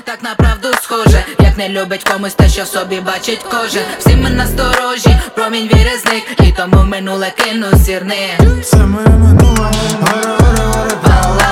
так на правду схоже, як не любить комусь те, що в собі бачить кожен. Всі ми насторожі, промінь віри зник, і тому в минуле кину сірник. Це моє минуле, горе, горе, горе, Але